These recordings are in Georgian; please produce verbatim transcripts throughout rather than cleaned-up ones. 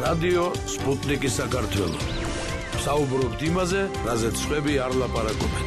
რადიო სპუტნიკი საქართველო. საუბრობთ იმაზე, რაზეც სხვები არ ლაპარაკობენ.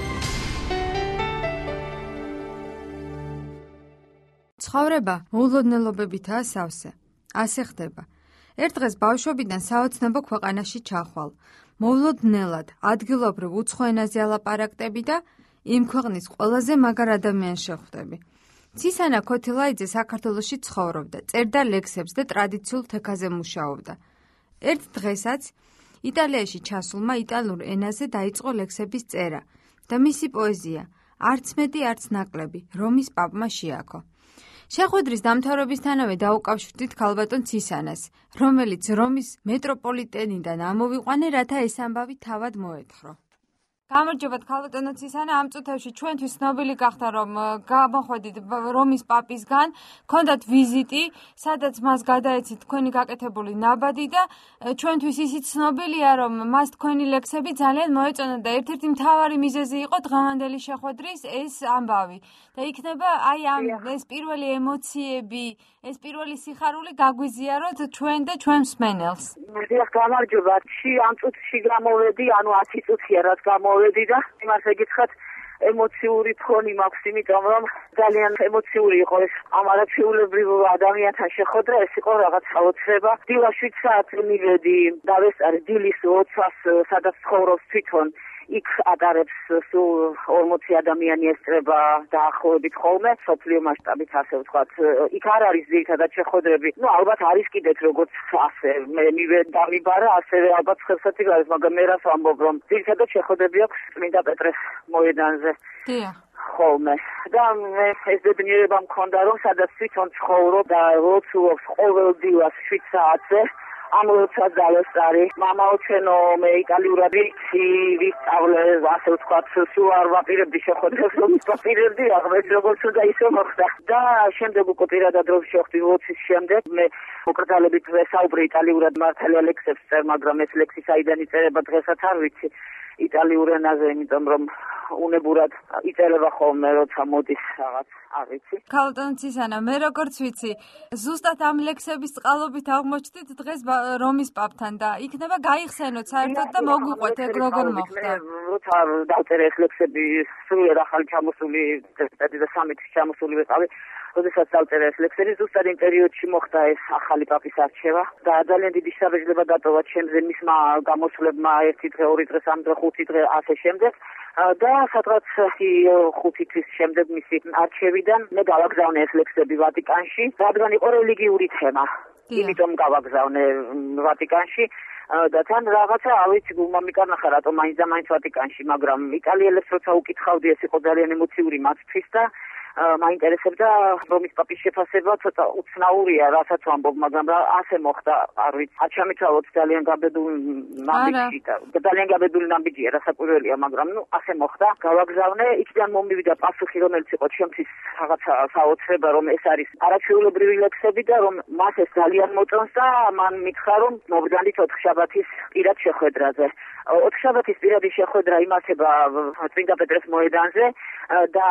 ცხოვრება მოულოდნელობებითაა სავსე. ასე ხდება. ერთ დღეს ბავშვობიდან საოცნებო ქვეყანაში ჩახვალ. მოულოდნელად ადგილობრივ უცხო ენაზე ალაპარაკტები და იმ ქვეყნის ყველაზე მაგარ ადამიანს შეხვდები. ცისანა ქოთილაიძე საქართველოში ცხოვრობდა, წერდა ლექსებს და ტრადიციულ თექაზე მუშაობდა. ერთ დღესაც იტალიაში ჩასულმა იტალურ ენაზე დაიწყო ლექსების წერა და მისი პოეზია არც მეტი არც ნაკლები რომის პაპმა შეაქო. შეხვედრის დამთავრებისთანავე დაუკავშირდით ქალბატონ ცისანას, რომელიც რომის მეტროპოლიტენიდან ამოვიყვანე, რათა ეს ამბავი თავად მოეთხოვო. გამარჯობათ ქალბატონო ცისანა, ამ წუთებში ჩვენთვის ცნობილი გახდა, რომ გამოხვედით რომის პაპისგან, ქონდათ ვიზიტი, სადაც მას გადაეცით თქვენი გაკეთებული ნაბადი და ჩვენთვის ისიც ცნობილია, რომ მას თქვენი ლექსები ძალიან მოეწონა და ერთ-ერთი მთავარი მიზეზი იყო დღევანდელი შეხვედრის ეს ამბავი. და იქნება აი ამ ეს პირველი ემოციები, ეს პირველი სიხარული გაგვიზიაროთ ჩვენ და ჩვენ მსმენელს. დიახ, გამარჯობა. ამ წუთში გამოვედი, ანუ ათი წუთია რაც გამოვედი და იმას ეკითხათ, ემოციური ფონი მაქვს, იმიტომ რომ ძალიან ემოციური იყო ეს ამ არაჩვეულებრივ ადამიანთან შეხვედრა, ეს იყო რაღაც საოცრება. დილა შვიდ საათზე მივედი და ვესწარი დილის ოცას, სადაც ცხოვრობს თვითონ. იქ ატარებს სულ ორმოცი ადამიანი ესწრება დაახლოებით ხოლმე, სოფლიო მასშტაბით ასე ვთქვათ. იქ არ არის ძირითადად შეხვედრები. ნუ ალბათ არის კიდეც როგორც ასე. მე მივედი დამიბარა, ასევე ალბათ ხევსათი არის, მაგრამ მე რას ვამბობ, რომ ძირითადად შეხვედრები აქვს წმინდა პეტრეს მოედანზე. დიახ. ხოლმე. და მე ეს ბედნიერება მქონდა, რომ სადაც თვითონ ცხოვრობ და ლოცულობს ყოველ დილას შვიდ საათზე. ამ ლოცვას დავესწარი. მამაო ჩვენო, მე იტალიურად ვისწავლე, ასე ვთქვათ, სულ არ ვაპირებდი შეხვედრებს, რომ ვაპირებდი, აღმეს როგორც უნდა ისე მოხდა. და შემდეგ უკვე პირადად რომ შევხვდი ლოცვის შემდეგ, მე მოკრძალებით ვესაუბრე იტალიურად, მართალია ლექსებს წერ, მაგრამ ეს ლექსი საიდან იწერება დღესაც არ ვიცი. იტალიურ ენაზე, იმიტომ რომ უნებურად იწერება ხოლმე, როცა მოდის რაღაც, არ ვიცი. ქალბატონო ცისანა, მე როგორც ვიცი, ზუსტად ამ ლექსების წყალობით აღმოჩნდით დღეს რომის პაპთან და იქნება გაიხსენოთ საერთოდ და მოგვიყვეთ ეგ როგორ მოხდა. როცა დავწერე ეს ლექსები, სულიერ ახალი ჩამოსული და სამი თვის ჩამოსული ვიყავი. როდესაც დავწერე ეს ლექსები, ზუსტად იმ პერიოდში მოხდა ეს ახალი პაპის არჩევა და ძალიან დიდი შთაბეჭდილება დატოვა ჩემზე მისმა გამოსვლებმა ერთი დღე, ორი დღე, სამი დღე, ხუთი დღე ასე შემდეგ. და სადღაც ხუთი თვის შემდეგ მისი არჩევიდან მე გავაგზავნე ეს ლექსები ვატიკანში, რადგან იყო რელიგიური თემა. იმიტომ გავაგზავნე ვატიკანში. და თან რაღაცა ავიც მომიკარნახა რატომ მაინც და მაინც ვატიკანში, მაგრამ იტალიელებს როცა უკითხავდი, ეს იყო ძალიან ემოციური მათთვის და მაინტერესებდა რომის პაპის შეფასება, ცოტა უცნაურია, რასაც ვამბობ, მაგრამ ასე მოხდა, არ ვიცი. არ ჩამეცვალოთ ძალიან გაბედული ნაბიჯი და ძალიან გაბედული ნაბიჯია, რასაკვირველია, მაგრამ ნუ ასე მოხდა. გავაგზავნე, იქიდან მომივიდა პასუხი, რომელიც იყო ჩემთვის რაღაცა საოცრება, რომ ეს არის არაჩვეულებრივი ლექსები და რომ მას ეს ძალიან მოწონს და მან მითხრა, რომ მოვბრძანდით ოთხშაბათის პირად შეხვედრაზე. ოთხშაბათის პირადი შეხვედრა იმართება წმინდა პეტრეს მოედანზე და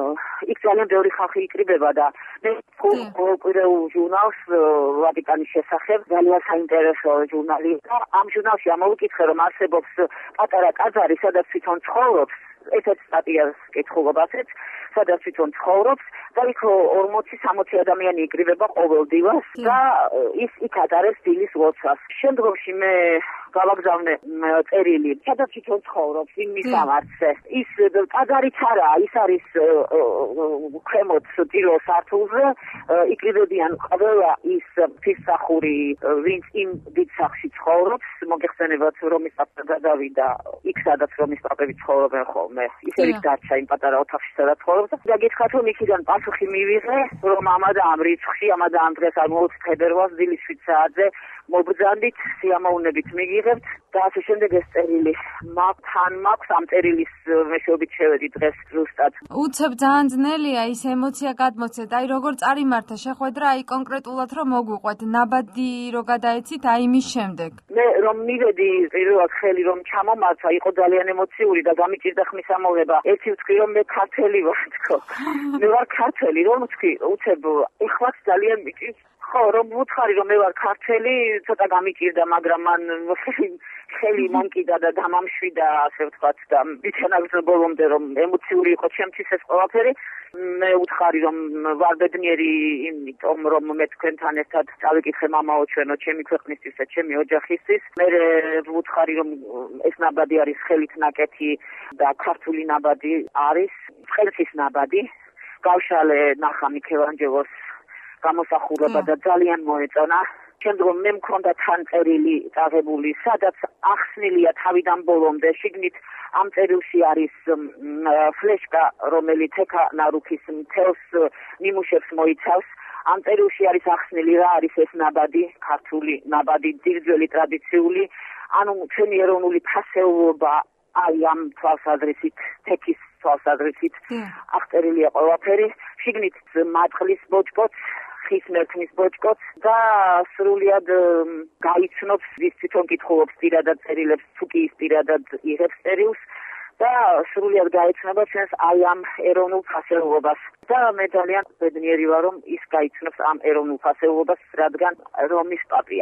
იქ ძალიან ბევრი ხალხი იკრიბება და მე ყოველკვირეულ ჟურნალს ვატიკანის შესახებ, ძალიან საინტერესო ჟურნალი და ამ ჟურნალში ამოვიკითხე, რომ არსებობს პატარა ტაძარი, სადაც თვითონ ცხოვრობს, ესეც სტატიას კითხულობ ასეც, სადაც თვითონ ცხოვრობს და იქ ორმოცი სამოცი ადამიანი იკრიბება ყოველ დილას და ის იქ ატარებს დილის ლოცვას. შემდგომში მე გავაგზავნე წერილი, სადაც თვითონ ცხოვრობს, იმ მისამართზე. ის ტაძარიც არაა, ის არის ქვემოთ პირველ სართულზე, იკრიბებიან ყველა ის ღვთისმსახური, ვინც იმ დიდ სახლში ცხოვრობს. მოგეხსენებათ, რომის პაპა გადავიდა იქ, სადაც რომის პაპები ცხოვრობენ ხოლმე. ისე იქ დარჩა იმ პატარა ოთახში, სადაც ცხოვრობს და გითხრათ, რომ იქიდან პასუხი მივიღე, რომ ამა და ამ რიცხვში, ამა და ამ დღეს არ მოუწ თებერვალს დილის შვიდ საათზე მობრძანდით, სიამოვნებით მიგიღებთ და ასე შემდეგ ეს წერილი მაგთან მაქვს, ამ წერილის მეშვეობით შევედი დღეს ზუსტად. უცებ ძალიან ძნელია ის ემოცია გადმოცეთ, აი როგორ წარიმართა შეხვედრა, აი კონკრეტულად რომ მოგვიყვეთ, ნაბადი რო გადაეცით, აი იმის შემდეგ. მე რომ მივედი პირველად ხელი რომ ჩამომართა, იყო ძალიან ემოციური და გამიჭირდა ხმის ამოღება. ერთი ვთქვი, რომ მე ქართველი ვარ, თქო. მე ვარ ქართველი, რომ ვთქვი, უცებ ეხლაც ძალიან მიჭირს. ხო, რომ ვუთხარი, რომ მე ვარ ქართველი, ცოტა გამიჭირდა, მაგრამ მან ხელი მომკიდა და დამამშვიდა, ასე ვთქვათ, და მიცანაგზო ბოლომდე, რომ ემოციური იყო ჩემთვის ეს ყველაფერი. მე უთხარი, რომ ვარ ბედნიერი იმიტომ, რომ მე თქვენთან ერთად წავიკითხე მამაო ჩვენო, ჩემი ქვეყნისთვის და ჩემი ოჯახისთვის. მე ვუთხარი, რომ ეს ნაბადი არის ხელით ნაკეთი და ქართული ნაბადი არის, ხელის ნაბადი. გავშალე ნახა მიქელანჯელოს გამოსახულება და ძალიან მოეწონა. შემდგომ მე მქონდა თან წერილი წაღებული, სადაც ახსნილია თავიდან ბოლომდე. შიგნით ამ წერილში არის ფლეშკა, რომელიც ეკა ნარუქის მთელს ნიმუშებს მოიცავს. ამ წერილში არის ახსნილი რა არის ეს ნაბადი, ქართული ნაბადი, ძირძველი ტრადიციული, ანუ ჩვენი ეროვნული ფასეულობა აი ამ თვალსაზრისით, თექის თვალსაზრისით აღწერილია ყველაფერი. შიგნით მატყლის ბოჭკოც, ხის მერქნის ბოჭკოც და სრულიად გაიცნობს, ვის თვითონ კითხულობს პირადად წერილებს, თუ კი ის პირადად იღებს წერილს და სრულიად გაიცნობა ჩვენს აი ამ ეროვნულ ფასეულობას. და მე ძალიან ბედნიერი ვარ, რომ ის გაიცნობს ამ ეროვნულ ფასეულობას, რადგან რომის პაპია.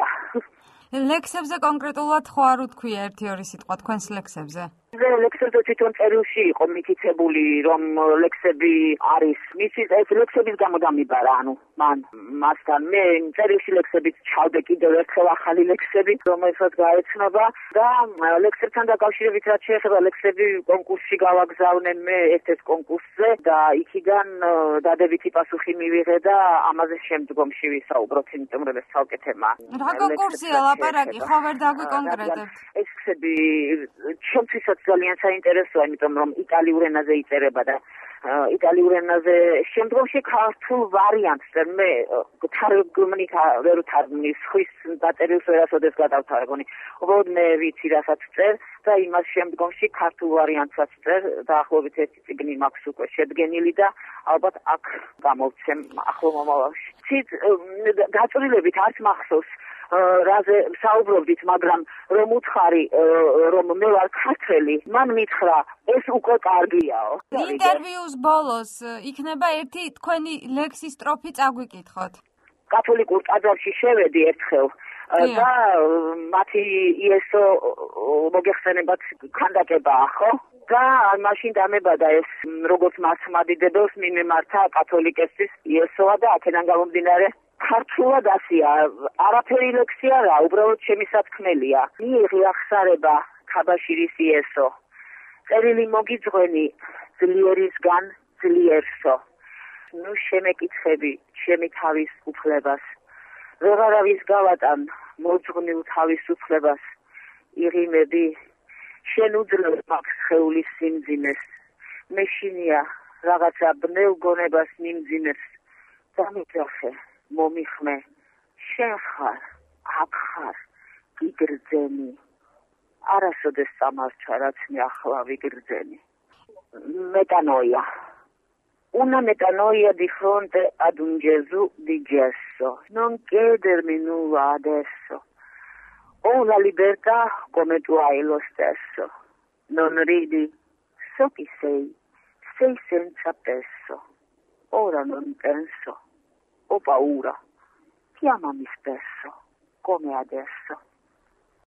ლექსებზე კონკრეტულად ხო არ უთქვია ერთი ორი სიტყვა თქვენს ლექსებზე? ლექსებზე თვითონ წერილში იყო მითითებული, რომ ლექსები არის მისთვის, ეს ლექსების გამო დამიბარა, ანუ მან მასთან მე წერილში ლექსებით ჩავდე კიდევ ერთხელ ახალი ლექსები, რომელსაც გაეცნობა და ლექსებთან დაკავშირებით რაც შეეხება ლექსები კონკურსში გავაგზავნე მე ერთ-ერთ კონკურსზე და იქიდან დადებითი პასუხი მივიღე და ამაზე შემდგომში ვისაუბროთ, იმიტომ რომ ეს ცალკე თემა. რა კონკურსია ლაპარაკი, ხო ვერ დაგვიკონკრეტებთ? ეს ლექსები ჩემთვისაც ძალიან საინტერესოა, იმიტომ რომ იტალიურ ენაზე იწერება და იტალიურ ენაზე შემდგომში ქართულ ვარიანტს მე თარგმნით ვერ ვთარგმნი, ხვის დაწერილს ვერასოდეს გადავთარგმნი. უბრალოდ მე ვიცი რასაც წერ და იმას შემდგომში ქართულ ვარიანტსაც წერ, დაახლოებით ერთი წიგნი მაქვს უკვე შედგენილი და ალბათ აქ გამოვცემ ახლო მომავალში. ცით გაწვრილებით არც მახსოვს რაზე საუბრობდით, მაგრამ რომ უთხარი, რომ მე ვარ ქართველი, მან მითხრა, ეს უკვე კარგიაო. ინტერვიუს ბოლოს იქნება ერთი თქვენი ლექსის სტროფი წაგვიკითხოთ. კათოლიკურ ტაძარში შევედი ერთხელ და მათი იესო მოგეხსენებათ ქანდაკებაა, ხო? და მაშინ დამებადა ეს როგორც მართლმადიდებელს მიმემართა კათოლიკესთვის იესოა და აქედან გამომდინარე ქართულად ასია, არაფერი ლექსი არა, უბრალოდ ჩემი სათქმელია. მიიღი ახსარება ქაბაშირის იესო. წერილი მოგიძღვენი ძლიერისგან ძლიერსო. ნუ შემეკითხები ჩემი თავის უფლებას. ვეღარავის გავატან მოძღვნილ თავისუფლებას. იღიმები შენ უძლებ მაქვს სხეულის სიმძიმეს. მეშინია რაღაცა ბნელ გონებას მიმძიმეს. დამიჯახე მომიხმე, შენ ხარ, აქ ხარ, გიგრძენი. არასოდეს სამარჩა, რაც მე ახლა ვიგრძენი. Metanoia. Una metanoia di fronte ad un Gesù di gesso. Non chiedermi nulla adesso. Ho la libertà come tu hai lo stesso. Non ridi, so chi sei, sei senza peso. Ora non penso. Ho paura, chiamami spesso, come adesso.